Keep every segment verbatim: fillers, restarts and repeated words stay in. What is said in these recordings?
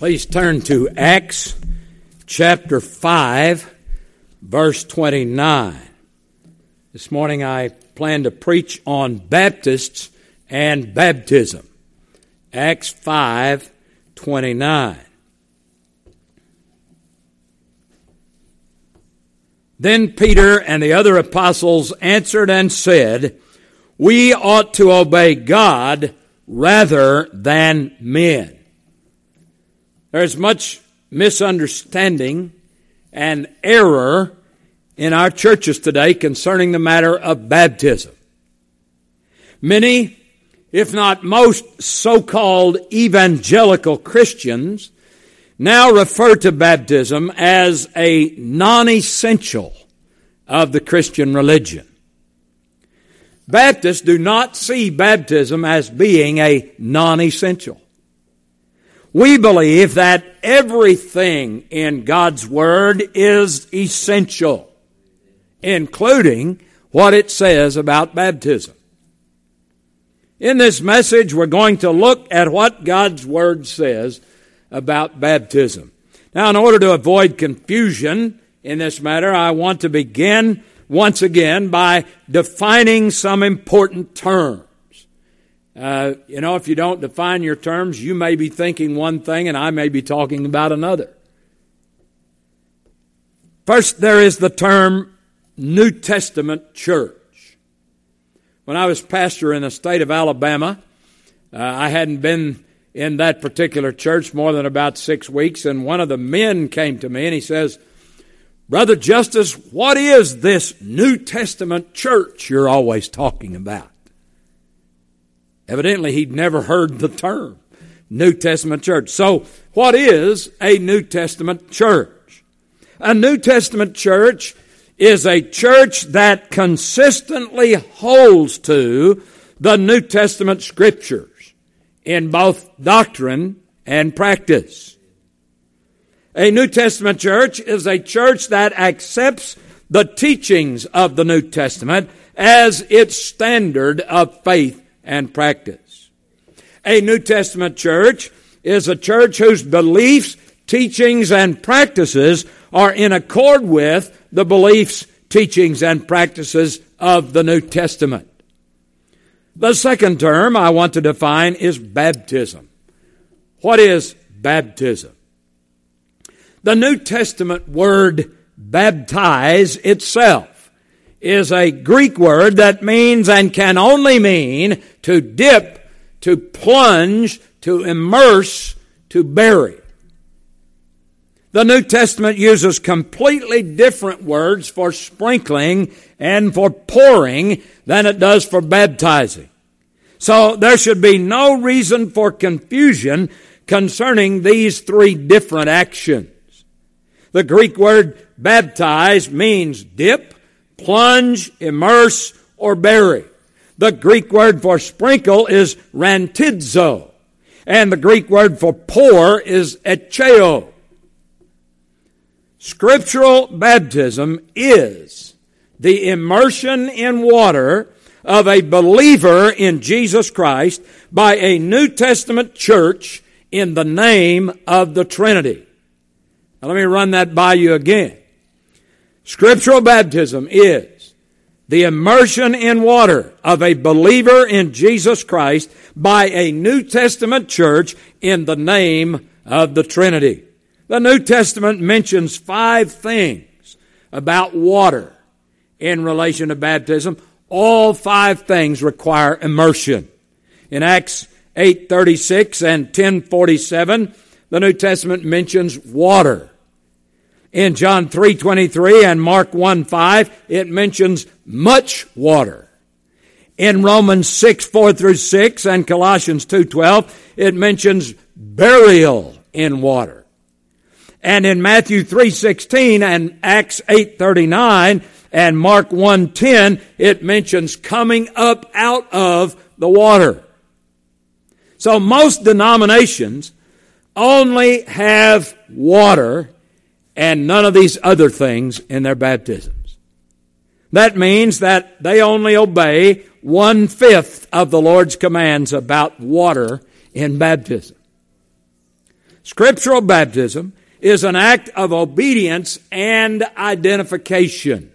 Please turn to Acts chapter five, verse twenty-nine. This morning I plan to preach on Baptists and baptism. Acts five, twenty-nine. Then Peter and the other apostles answered and said, "We ought to obey God rather than men." There's much misunderstanding and error in our churches today concerning the matter of baptism. Many, if not most, so-called evangelical Christians now refer to baptism as a non-essential of the Christian religion. Baptists do not see baptism as being a non-essential. We believe that everything in God's Word is essential, including what it says about baptism. In this message, we're going to look at what God's Word says about baptism. Now, in order to avoid confusion in this matter, I want to begin once again by defining some important terms. Uh, you know, if you don't define your terms, you may be thinking one thing and I may be talking about another. First, there is the term New Testament church. When I was pastor in the state of Alabama, uh, I hadn't been in that particular church more than about six weeks, and one of the men came to me and he says, "Brother Justice, what is this New Testament church you're always talking about?" Evidently, he'd never heard the term New Testament church. So, what is a New Testament church? A New Testament church is a church that consistently holds to the New Testament scriptures in both doctrine and practice. A New Testament church is a church that accepts the teachings of the New Testament as its standard of faith and practice. A New Testament church is a church whose beliefs, teachings, and practices are in accord with the beliefs, teachings, and practices of the New Testament. The second term I want to define is baptism. What is baptism? The New Testament word baptize itself is a Greek word that means and can only mean to dip, to plunge, to immerse, to bury. The New Testament uses completely different words for sprinkling and for pouring than it does for baptizing. So there should be no reason for confusion concerning these three different actions. The Greek word baptize means dip, plunge, immerse, or bury. The Greek word for sprinkle is rantidzo, and the Greek word for pour is echeo. Scriptural baptism is the immersion in water of a believer in Jesus Christ by a New Testament church in the name of the Trinity. Now let me run that by you again. Scriptural baptism is the immersion in water of a believer in Jesus Christ by a New Testament church in the name of the Trinity. The New Testament mentions five things about water in relation to baptism. All five things require immersion. In Acts eight thirty-six and ten forty-seven, the New Testament mentions water. In John three twenty-three and Mark one five, it mentions much water. In Romans six four through six and Colossians two twelve, it mentions burial in water. And in Matthew three sixteen and Acts eight thirty-nine and Mark one ten, it mentions coming up out of the water. So most denominations only have water and none of these other things in their baptisms. That means that they only obey one-fifth of the Lord's commands about water in baptism. Scriptural baptism is an act of obedience and identification.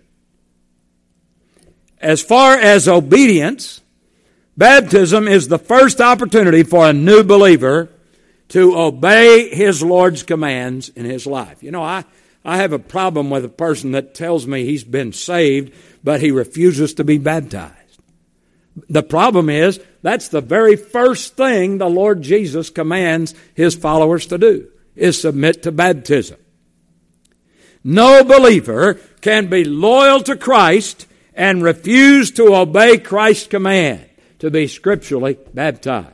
As far as obedience, baptism is the first opportunity for a new believer to obey his Lord's commands in his life. You know, I, I have a problem with a person that tells me he's been saved, but he refuses to be baptized. The problem is, that's the very first thing the Lord Jesus commands his followers to do, is submit to baptism. No believer can be loyal to Christ and refuse to obey Christ's command to be scripturally baptized.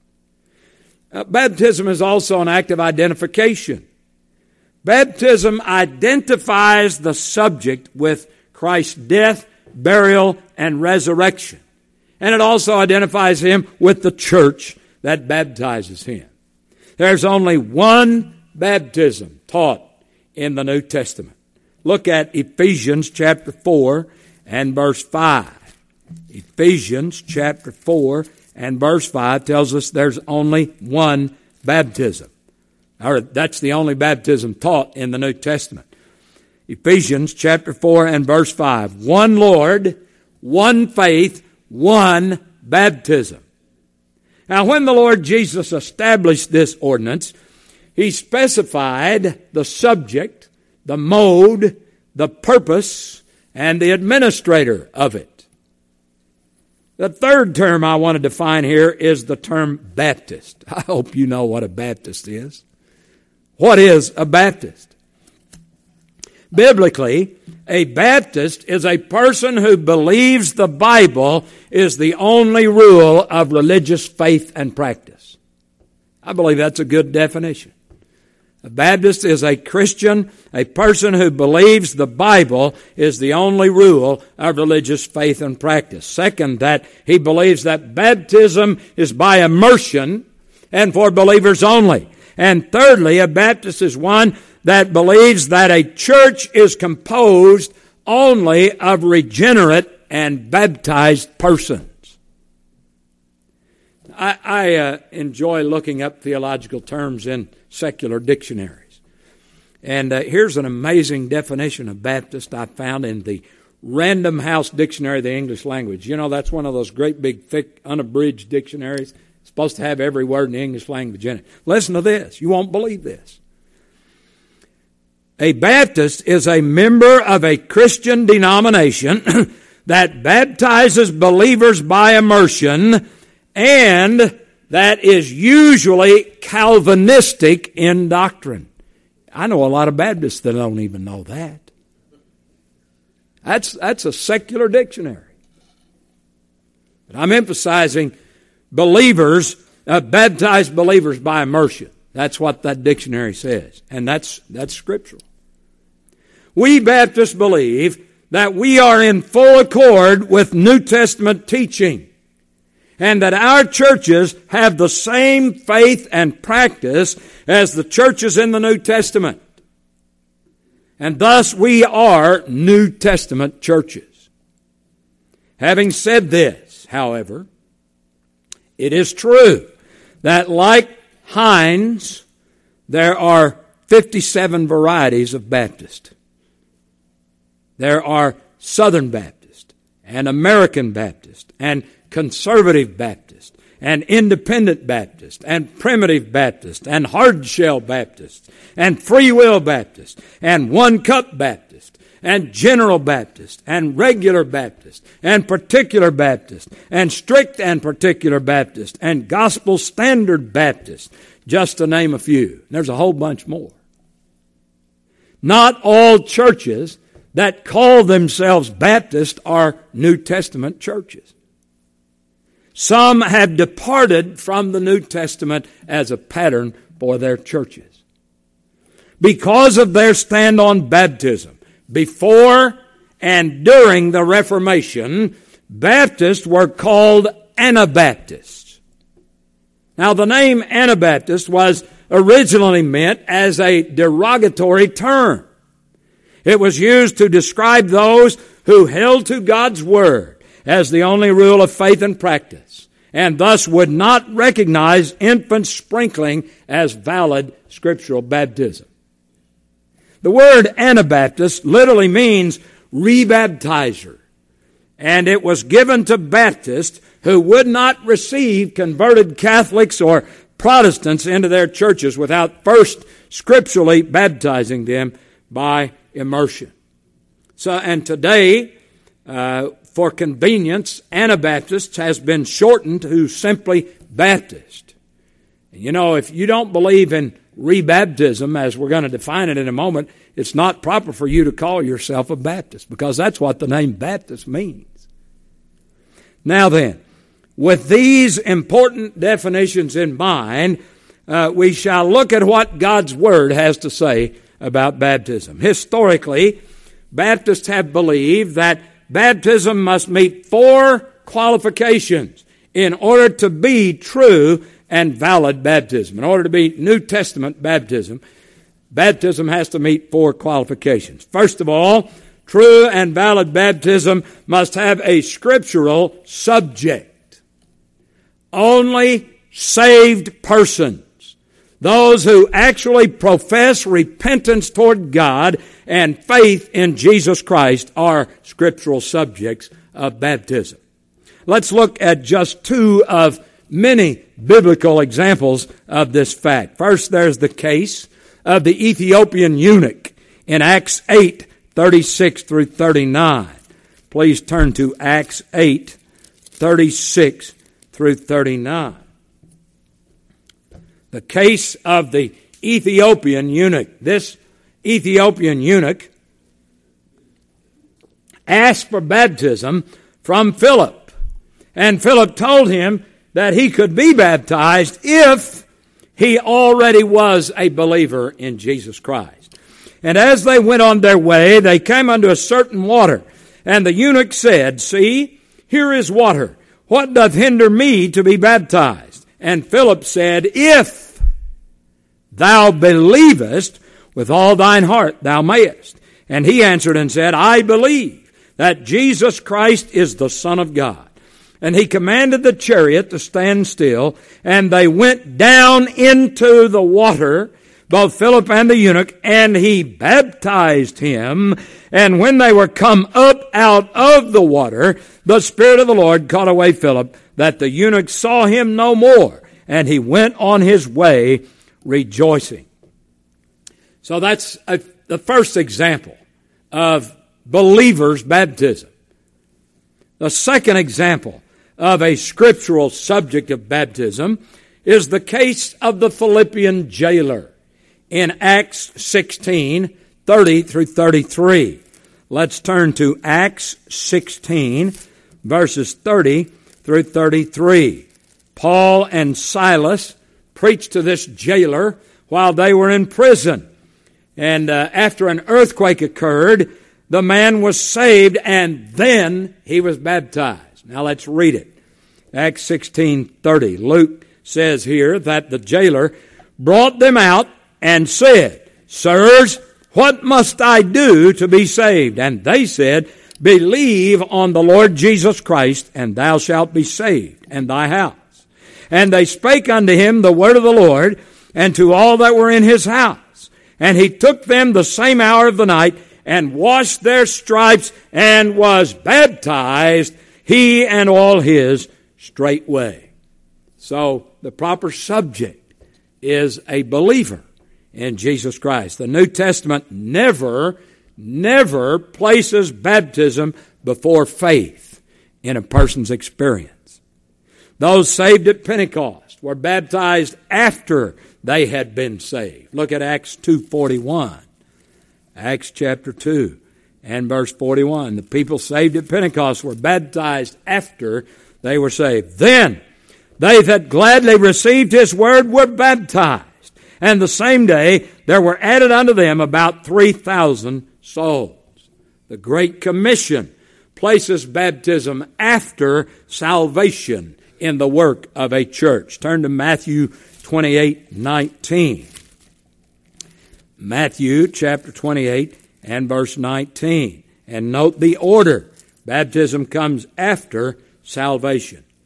Uh, baptism is also an act of identification. Baptism identifies the subject with Christ's death, burial, and resurrection. And it also identifies him with the church that baptizes him. There's only one baptism taught in the New Testament. Look at Ephesians chapter four and verse five. Ephesians chapter four and verse five tells us there's only one baptism. Or that's the only baptism taught in the New Testament. Ephesians chapter four and verse five. One Lord, one faith, one baptism. Now, when the Lord Jesus established this ordinance, he specified the subject, the mode, the purpose, and the administrator of it. The third term I want to define here is the term Baptist. I hope you know what a Baptist is. What is a Baptist? Biblically, a Baptist is a person who believes the Bible is the only rule of religious faith and practice. I believe that's a good definition. A Baptist is a Christian, a person who believes the Bible is the only rule of religious faith and practice. Second, that he believes that baptism is by immersion and for believers only. And thirdly, a Baptist is one that believes that a church is composed only of regenerate and baptized persons. I, I uh, enjoy looking up theological terms in secular dictionaries. And uh, here's an amazing definition of Baptist I found in the Random House Dictionary of the English Language. You know, that's one of those great big thick unabridged dictionaries. It's supposed to have every word in the English language in it. Listen to this. You won't believe this. A Baptist is a member of a Christian denomination that baptizes believers by immersion and that is usually Calvinistic in doctrine. I know a lot of Baptists that don't even know that. That's, that's a secular dictionary. But I'm emphasizing believers, uh, baptized believers by immersion. That's what that dictionary says. And that's, that's scriptural. We Baptists believe that we are in full accord with New Testament teaching, and that our churches have the same faith and practice as the churches in the New Testament. And thus we are New Testament churches. Having said this, however, it is true that like Heinz, there are fifty-seven varieties of Baptist. There are Southern Baptist and American Baptist and Conservative Baptist and Independent Baptist and Primitive Baptist and Hardshell Baptist and Free Will Baptist and One Cup Baptist and General Baptist and Regular Baptist and Particular Baptist and Strict and Particular Baptist and Gospel Standard Baptist, just to name a few. There's a whole bunch more. Not all churches that call themselves Baptist are New Testament churches. Some have departed from the New Testament as a pattern for their churches. Because of their stand on baptism, before and during the Reformation, Baptists were called Anabaptists. Now, the name Anabaptist was originally meant as a derogatory term. It was used to describe those who held to God's Word as the only rule of faith and practice, and thus would not recognize infant sprinkling as valid scriptural baptism. The word Anabaptist literally means rebaptizer, and it was given to Baptists who would not receive converted Catholics or Protestants into their churches without first scripturally baptizing them by immersion. So, and today, uh, for convenience, Anabaptist has been shortened to simply Baptist. You know, if you don't believe in rebaptism, as we're going to define it in a moment, it's not proper for you to call yourself a Baptist, because that's what the name Baptist means. Now then, with these important definitions in mind, uh, we shall look at what God's Word has to say about baptism. Historically, Baptists have believed that baptism must meet four qualifications in order to be true and valid baptism. In order to be New Testament baptism, baptism has to meet four qualifications. First of all, true and valid baptism must have a scriptural subject. Only saved persons, those who actually profess repentance toward God and faith in Jesus Christ, are scriptural subjects of baptism. Let's look at just two of many biblical examples of this fact. First, there's the case of the Ethiopian eunuch in Acts eight, thirty-six through thirty-nine. Please turn to Acts eight, thirty-six through thirty-nine. The case of the Ethiopian eunuch. This Ethiopian eunuch asked for baptism from Philip, and Philip told him that he could be baptized if he already was a believer in Jesus Christ. And as they went on their way, they came unto a certain water, and the eunuch said, See, here is water. What doth hinder me to be baptized? And Philip said, If thou believest with all thine heart, thou mayest. And he answered and said, I believe that Jesus Christ is the Son of God. And he commanded the chariot to stand still, and they went down into the water, both Philip and the eunuch, and he baptized him. And when they were come up out of the water, the Spirit of the Lord caught away Philip, that the eunuch saw him no more, and he went on his way rejoicing. So that's a, the first example of believers' baptism. The second example of a scriptural subject of baptism is the case of the Philippian jailer in Acts sixteen, thirty through thirty-three. Let's turn to Acts sixteen, verses thirty through thirty-three. Paul and Silas preached to this jailer while they were in prison. And uh, after an earthquake occurred, the man was saved, and then he was baptized. Now let's read it. Acts sixteen thirty. Luke says here that the jailer brought them out and said, Sirs, what must I do to be saved? And they said, Believe on the Lord Jesus Christ, and thou shalt be saved, and thy house. And they spake unto him the word of the Lord, and to all that were in his house. And he took them the same hour of the night, and washed their stripes, and was baptized, he and all his, straightway. So the proper subject is a believer in Jesus Christ. The New Testament never, never places baptism before faith in a person's experience. Those saved at Pentecost were baptized after they had been saved. Look at Acts two forty-one. Acts chapter two and verse forty-one. The people saved at Pentecost were baptized after they were saved. Then they that gladly received his word were baptized. And the same day there were added unto them about three thousand souls. The Great Commission places baptism after salvation in the work of a church. Turn to Matthew twenty-eight nineteen. Matthew chapter twenty-eight and verse nineteen. And note the order. Baptism comes after salvation.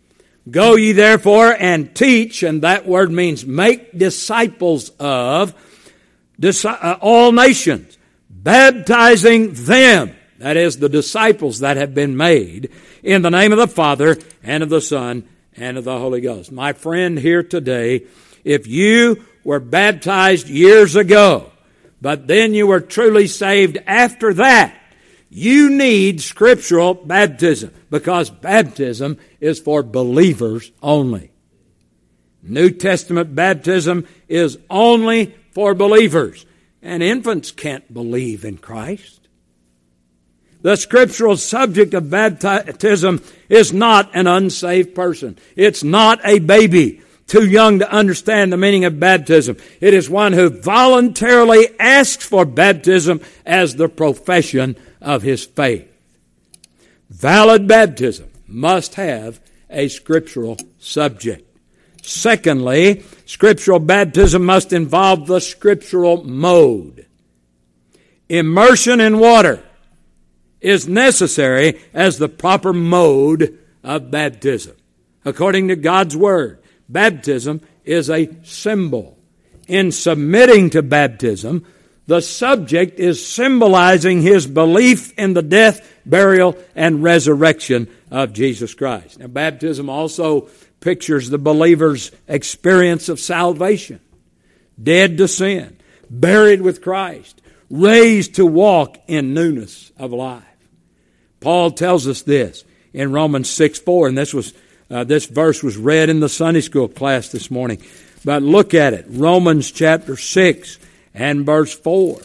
Go ye therefore and teach, and that word means make disciples of all nations, baptizing them, that is, the disciples that have been made, in the name of the Father, and of the Son, and of the Holy Ghost. My friend here today, if you were baptized years ago, but then you were truly saved after that, you need scriptural baptism, because baptism is for believers only. New Testament baptism is only for believers, and infants can't believe in Christ. The scriptural subject of baptism is not an unsaved person. It's not a baby too young to understand the meaning of baptism. It is one who voluntarily asks for baptism as the profession of his faith. Valid baptism must have a scriptural subject. Secondly, scriptural baptism must involve the scriptural mode. Immersion in water is necessary as the proper mode of baptism. According to God's Word, baptism is a symbol. In submitting to baptism, the subject is symbolizing his belief in the death, burial, and resurrection of Jesus Christ. Now, baptism also pictures the believer's experience of salvation. Dead to sin, buried with Christ, raised to walk in newness of life. Paul tells us this in Romans six four, and this was uh, this verse was read in the Sunday school class this morning. But look at it, Romans chapter six and verse four.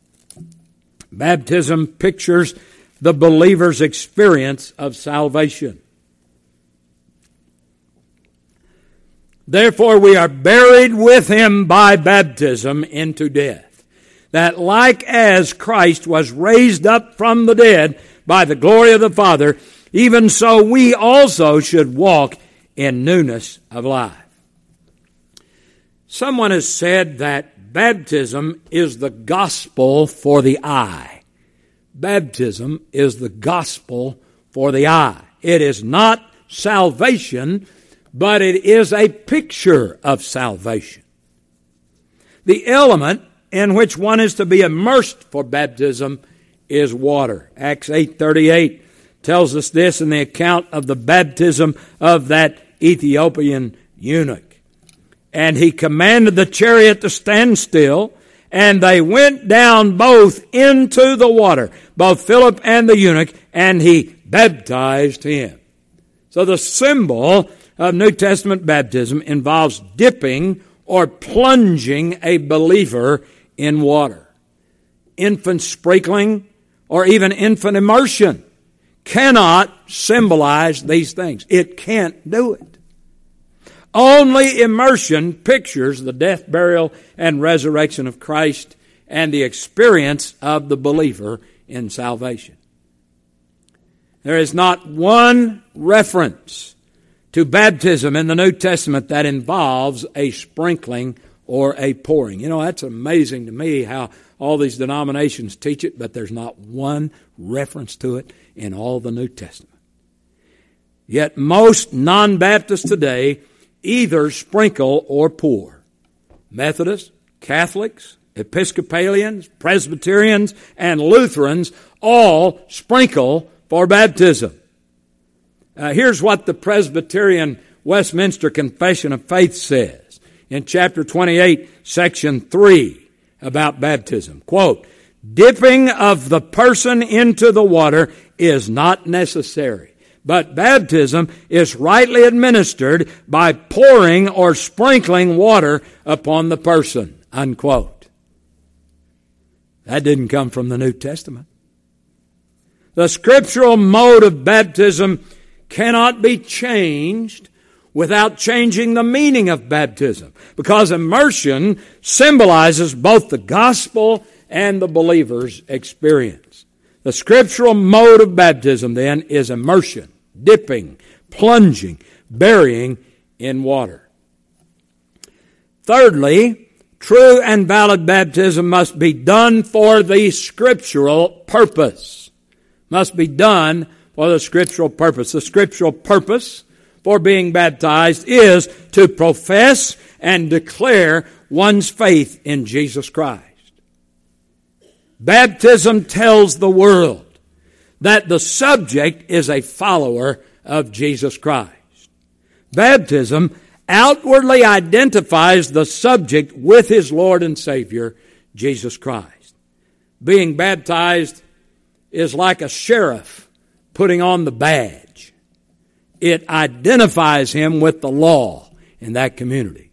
Baptism pictures the believer's experience of salvation. Therefore we are buried with him by baptism into death, that like as Christ was raised up from the dead by the glory of the Father, even so we also should walk in newness of life. Someone has said that baptism is the gospel for the eye. Baptism is the gospel for the eye. It is not salvation, but it is a picture of salvation. The element in which one is to be immersed for baptism is water. Acts eight thirty-eight tells us this in the account of the baptism of that Ethiopian eunuch. And he commanded the chariot to stand still, and they went down both into the water, both Philip and the eunuch, and he baptized him. So the symbol of New Testament baptism involves dipping or plunging a believer in water. Infant sprinkling or even infant immersion cannot symbolize these things. It can't do it. Only immersion pictures the death, burial, and resurrection of Christ and the experience of the believer in salvation. There is not one reference to baptism in the New Testament that involves a sprinkling or a pouring. You know, that's amazing to me how all these denominations teach it, but there's not one reference to it in all the New Testament. Yet most non-Baptists today either sprinkle or pour. Methodists, Catholics, Episcopalians, Presbyterians, and Lutherans all sprinkle for baptism. Uh, here's what the Presbyterian Westminster Confession of Faith says in chapter twenty-eight, section three about baptism. Quote, dipping of the person into the water is not necessary, but baptism is rightly administered by pouring or sprinkling water upon the person. Unquote. That didn't come from the New Testament. The scriptural mode of baptism cannot be changed without changing the meaning of baptism, because immersion symbolizes both the gospel and the believer's experience. The scriptural mode of baptism, then, is immersion, dipping, plunging, burying in water. Thirdly, true and valid baptism must be done for the scriptural purpose. Must be done for the scriptural purpose. The scriptural purpose for being baptized is to profess and declare one's faith in Jesus Christ. Baptism tells the world that the subject is a follower of Jesus Christ. Baptism outwardly identifies the subject with his Lord and Savior, Jesus Christ. Being baptized is like a sheriff putting on the badge. It identifies him with the law in that community.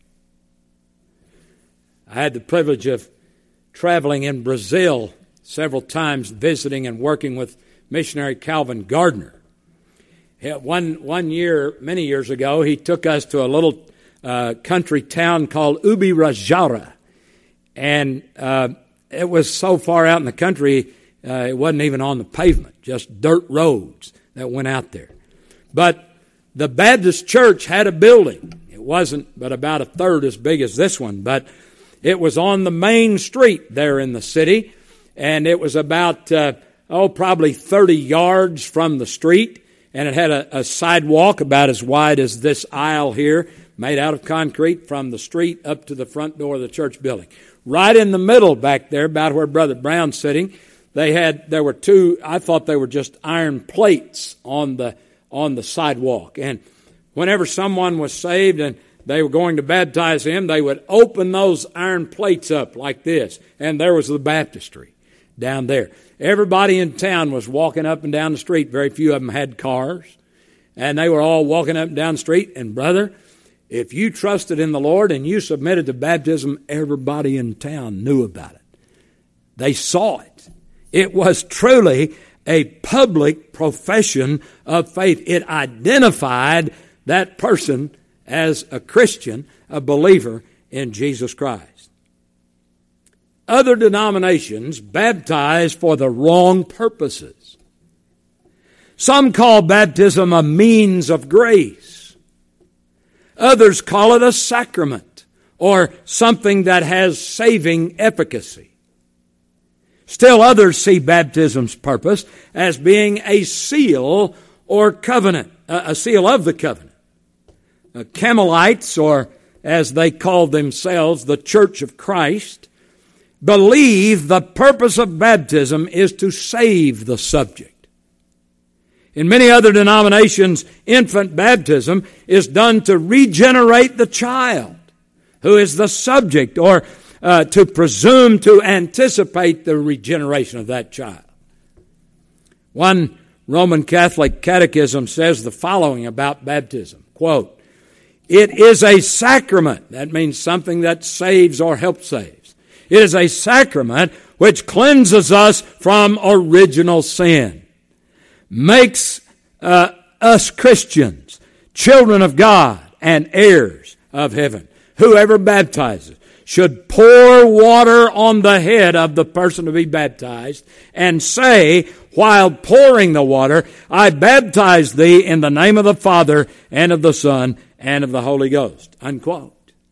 I had the privilege of traveling in Brazil several times, visiting and working with missionary Calvin Gardner. One, one year, many years ago, he took us to a little uh, country town called Ubirajara. And uh, it was so far out in the country, uh, it wasn't even on the pavement, just dirt roads that went out there. But the Baptist church had a building. It wasn't but about a third as big as this one, but it was on the main street there in the city, and it was about, uh, oh, probably thirty yards from the street. And it had a, a sidewalk about as wide as this aisle here, made out of concrete from the street up to the front door of the church building. Right in the middle back there, about where Brother Brown's sitting, they had there were two, I thought they were just iron plates on the on the sidewalk. And whenever someone was saved and they were going to baptize him, they would open those iron plates up like this. And there was the baptistry down there. Everybody in town was walking up and down the street. Very few of them had cars. And they were all walking up and down the street. And brother, if you trusted in the Lord and you submitted to baptism, everybody in town knew about it. They saw it. It was truly a public profession of faith. It identified that person as a Christian, a believer in Jesus Christ. Other denominations baptize for the wrong purposes. Some call baptism a means of grace. Others call it a sacrament or something that has saving efficacy. Still others see baptism's purpose as being a seal or covenant, a seal of the covenant. Uh, Carmelites, or as they call themselves, the Church of Christ, believe the purpose of baptism is to save the subject. In many other denominations, infant baptism is done to regenerate the child, who is the subject, or uh, to presume to anticipate the regeneration of that child. One Roman Catholic catechism says the following about baptism, quote, "It is a sacrament," that means something that saves or helps save. It is a sacrament which cleanses us from original sin, makes uh, us Christians, children of God, and heirs of heaven. Whoever baptizes should pour water on the head of the person to be baptized and say, while pouring the water, "I baptize thee in the name of the Father and of the Son and of the Holy Ghost." Unquote.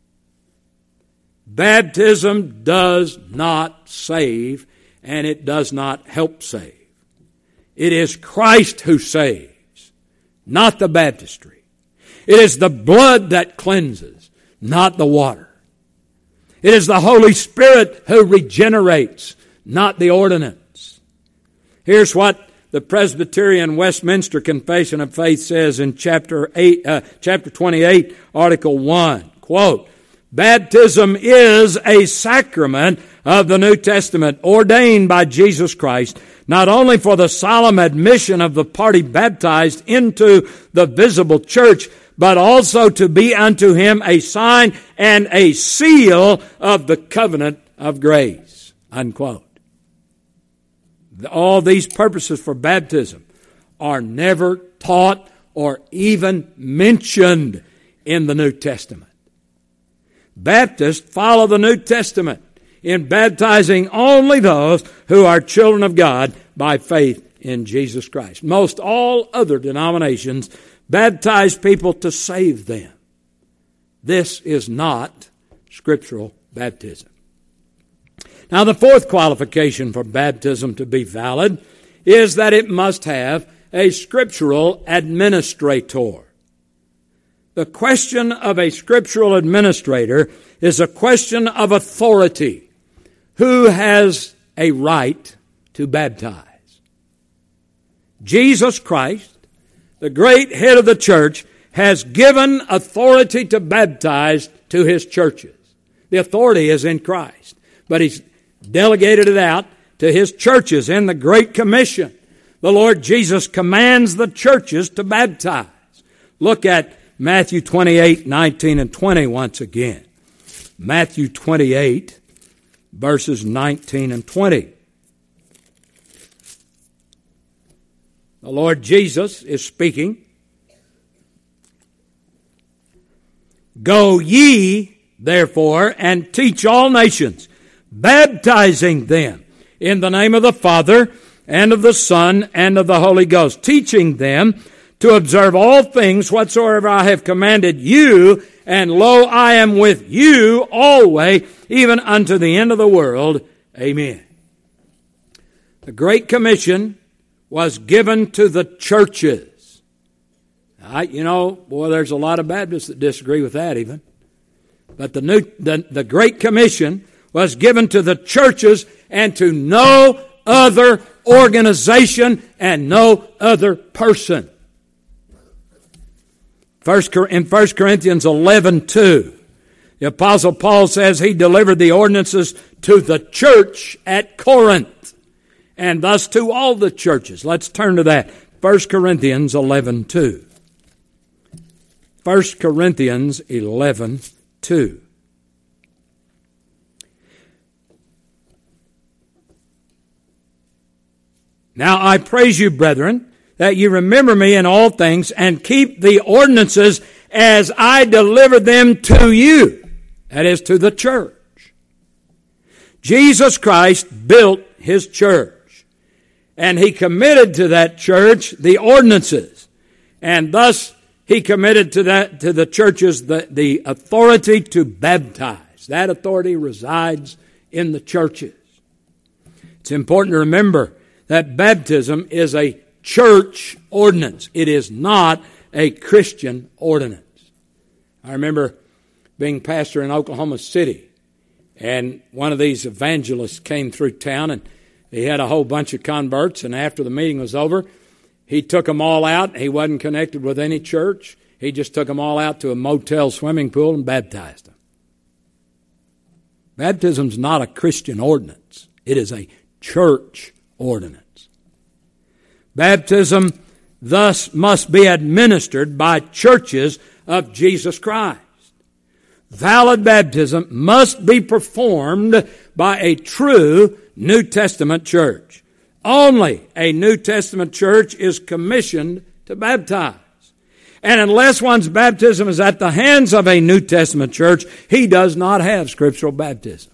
Baptism does not save, and it does not help save. It is Christ who saves, not the baptistry. It is the blood that cleanses, not the water. It is the Holy Spirit who regenerates, not the ordinance. Here's what the Presbyterian Westminster Confession of Faith says in chapter eight, uh, chapter twenty-eight, Article one. Quote, "Baptism is a sacrament of the New Testament ordained by Jesus Christ, not only for the solemn admission of the party baptized into the visible church, but also to be unto him a sign and a seal of the covenant of grace." Unquote. All these purposes for baptism are never taught or even mentioned in the New Testament. Baptists follow the New Testament in baptizing only those who are children of God by faith in Jesus Christ. Most all other denominations baptize people to save them. This is not scriptural baptism. Now, the fourth qualification for baptism to be valid is that it must have a scriptural administrator. the question of a scriptural administrator is a question of authority. Who has a right to baptize? Jesus Christ, the great head of the church, has given authority to baptize to his churches. The authority is in Christ, but he's delegated it out to his churches in the Great Commission. The Lord Jesus commands the churches to baptize. Look at Matthew twenty-eight, nineteen and twenty once again. Matthew twenty-eight, verses nineteen and twenty. The Lord Jesus is speaking. Go ye, therefore, and teach all nations, baptizing them in the name of the Father, and of the Son, and of the Holy Ghost, teaching them to observe all things whatsoever I have commanded you, and lo, I am with you always, even unto the end of the world. Amen. The Great Commission was given to the churches. I, you know, boy, there's a lot of Baptists that disagree with that even. But the new, the, the Great Commission was given to the churches and to no other organization and no other person. First, in First Corinthians eleven two, the Apostle Paul says he delivered the ordinances to the church at Corinth, and thus to all the churches. Let's turn to that. First Corinthians eleven two. First Corinthians eleven two. Now I praise you, brethren, that you remember me in all things and keep the ordinances as I delivered them to you. That is, to the church. Jesus Christ built his church, and he committed to that church the ordinances, and thus he committed to that to the churches the, the authority to baptize. That authority resides in the churches. It's important to remember that baptism is a church ordinance. It is not a Christian ordinance. I remember being pastor in Oklahoma City, and one of these evangelists came through town, and he had a whole bunch of converts, and after the meeting was over, he took them all out. He wasn't connected with any church. He just took them all out to a motel swimming pool and baptized them. Baptism's not a Christian ordinance. It is a church ordinance. Baptism thus must be administered by churches of Jesus Christ. Valid baptism must be performed by a true New Testament church. Only a New Testament church is commissioned to baptize. And unless one's baptism is at the hands of a New Testament church, he does not have scriptural baptism.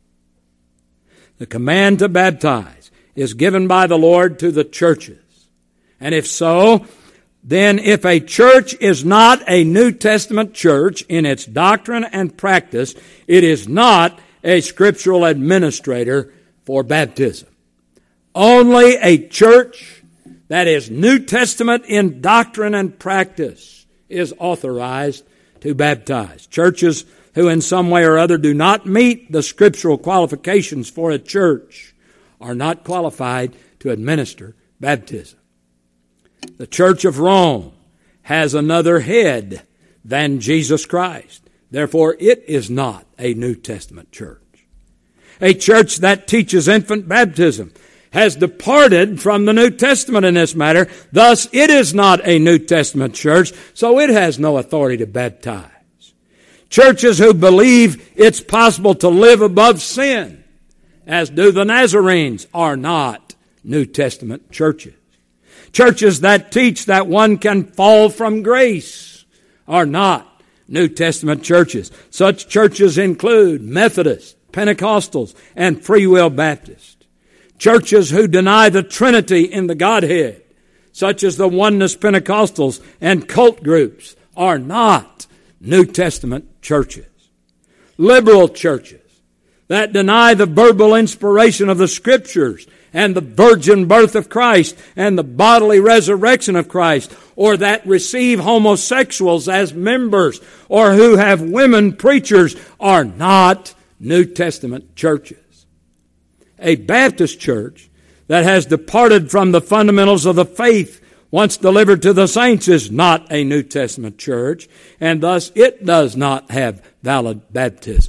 The command to baptize is given by the Lord to the churches. And if so, then if a church is not a New Testament church in its doctrine and practice, it is not a scriptural administrator for baptism. Only a church that is New Testament in doctrine and practice is authorized to baptize. Churches who in some way or other do not meet the scriptural qualifications for a church are not qualified to administer baptism. The Church of Rome has another head than Jesus Christ. Therefore, it is not a New Testament church. A church that teaches infant baptism has departed from the New Testament in this matter. Thus, it is not a New Testament church, so it has no authority to baptize. Churches who believe it's possible to live above sin, as do the Nazarenes, are not New Testament churches. Churches that teach that one can fall from grace are not New Testament churches. Such churches include Methodists, Pentecostals, and Free Will Baptists. Churches who deny the Trinity in the Godhead, such as the Oneness Pentecostals and cult groups, are not New Testament churches. Liberal churches that deny the verbal inspiration of the Scriptures and the virgin birth of Christ and the bodily resurrection of Christ, or that receive homosexuals as members, or who have women preachers, are not New Testament churches. A Baptist church that has departed from the fundamentals of the faith once delivered to the saints is not a New Testament church, and thus it does not have valid baptism.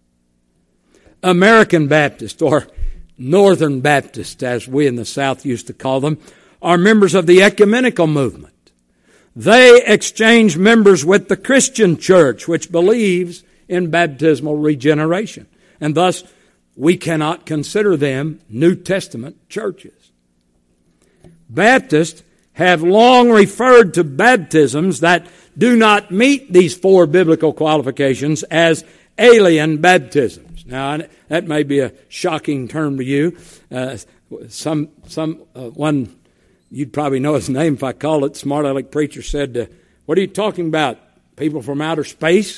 American Baptist, or Northern Baptist, as we in the South used to call them, are members of the ecumenical movement. They exchange members with the Christian church, which believes in baptismal regeneration, and thus we cannot consider them New Testament churches. Baptists have long referred to baptisms that do not meet these four biblical qualifications as alien baptisms. Now, that may be a shocking term to you. Uh, some, some, uh, one, you'd probably know his name if I called it, smart aleck preacher said, uh, what are you talking about? People from outer space?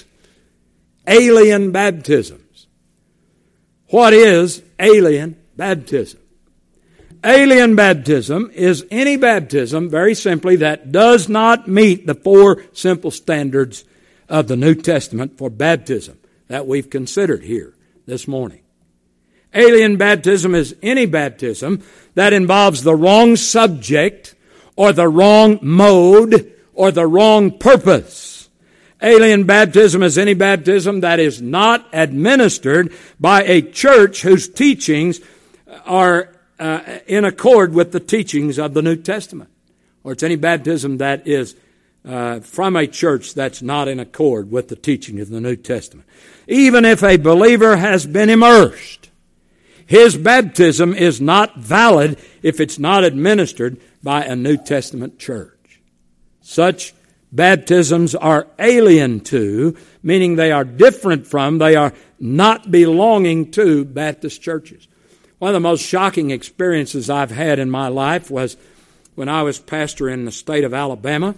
Alien baptisms. What is alien baptism? Alien baptism is any baptism, very simply, that does not meet the four simple standards of the New Testament for baptism that we've considered here this morning. Alien baptism is any baptism that involves the wrong subject or the wrong mode or the wrong purpose. Alien baptism is any baptism that is not administered by a church whose teachings are uh, in accord with the teachings of the New Testament. Or it's any baptism that is uh, from a church that's not in accord with the teaching of the New Testament. Even if a believer has been immersed, his baptism is not valid if it's not administered by a New Testament church. Such baptisms are alien to, meaning they are different from, they are not belonging to Baptist churches. One of the most shocking experiences I've had in my life was when I was pastor in the state of Alabama.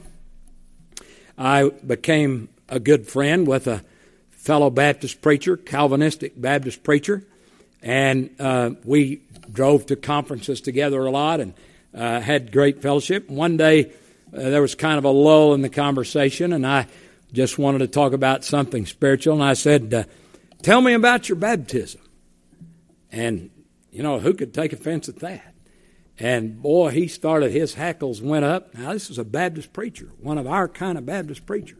I became a good friend with a fellow Baptist preacher, Calvinistic Baptist preacher, and uh, we drove to conferences together a lot and uh, had great fellowship. One day, Uh, there was kind of a lull in the conversation, and I just wanted to talk about something spiritual. And I said, uh, tell me about your baptism. And, you know, who could take offense at that? And, boy, he started, his hackles went up. Now, this is a Baptist preacher, one of our kind of Baptist preachers.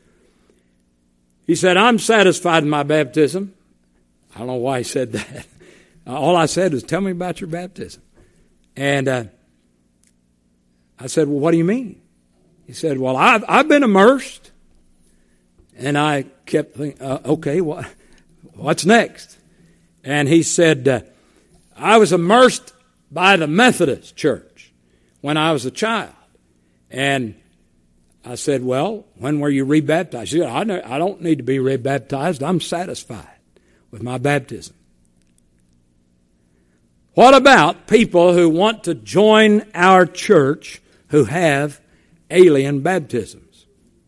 He said, I'm satisfied in my baptism. I don't know why he said that. All I said was, tell me about your baptism. And uh I said, well, what do you mean? He said, well, I've, I've been immersed. And I kept thinking, uh, okay, what, what's next? And he said, uh, I was immersed by the Methodist Church when I was a child. And I said, well, when were you rebaptized? He said, I, know, I don't need to be rebaptized. I'm satisfied with my baptism. What about people who want to join our church who have alien baptisms?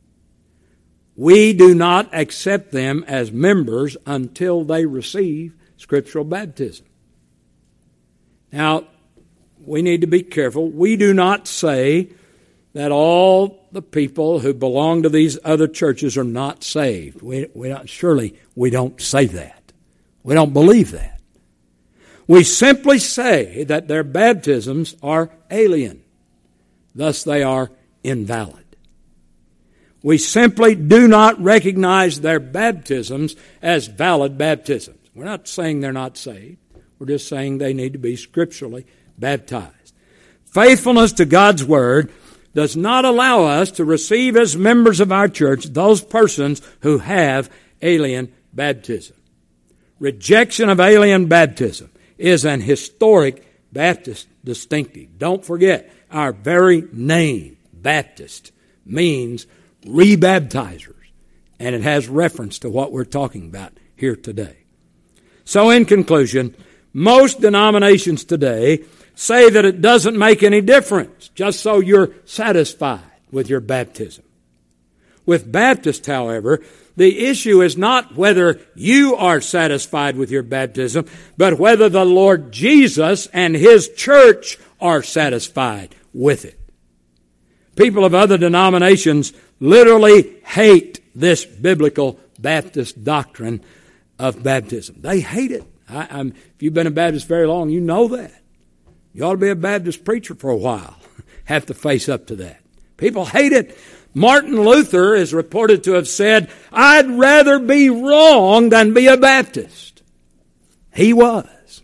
We do not accept them as members until they receive scriptural baptism. Now, we need to be careful. We do not say that all the people who belong to these other churches are not saved. We, we don't, surely we don't say that. We don't believe that. We simply say that their baptisms are alien. Thus they are invalid. We simply do not recognize their baptisms as valid baptisms. We're not saying they're not saved. We're just saying they need to be scripturally baptized. Faithfulness to God's Word does not allow us to receive as members of our church those persons who have alien baptism. Rejection of alien baptism is an historic Baptist distinctive. Don't forget, our very name, Baptist, means rebaptizers, and it has reference to what we're talking about here today. So in conclusion, most denominations today say that it doesn't make any difference, just so you're satisfied with your baptism. With Baptists, however, the issue is not whether you are satisfied with your baptism, but whether the Lord Jesus and His church are satisfied with it. People of other denominations literally hate this biblical Baptist doctrine of baptism. They hate it. I, I'm, if you've been a Baptist very long, you know that. You ought to be a Baptist preacher for a while. Have to face up to that. People hate it. Martin Luther is reported to have said, I'd rather be wrong than be a Baptist. He was.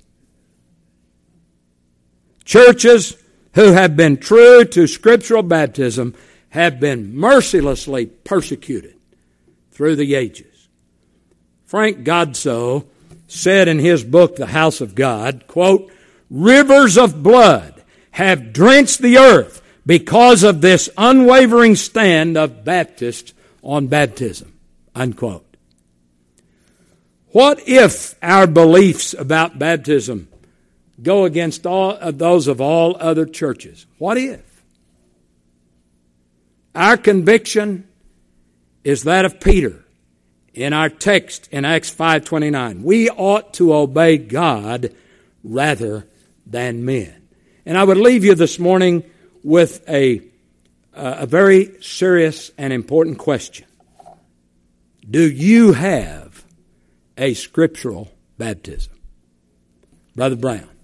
Churches who have been true to scriptural baptism have been mercilessly persecuted through the ages. Frank Godsoe said in his book, The House of God, quote, rivers of blood have drenched the earth because of this unwavering stand of Baptists on baptism, unquote. What if our beliefs about baptism go against all of those of all other churches? What if? Our conviction is that of Peter in our text in Acts five twenty-nine. We ought to obey God rather than men. And I would leave you this morning with a, uh, a very serious and important question. Do you have a scriptural baptism? Brother Brown.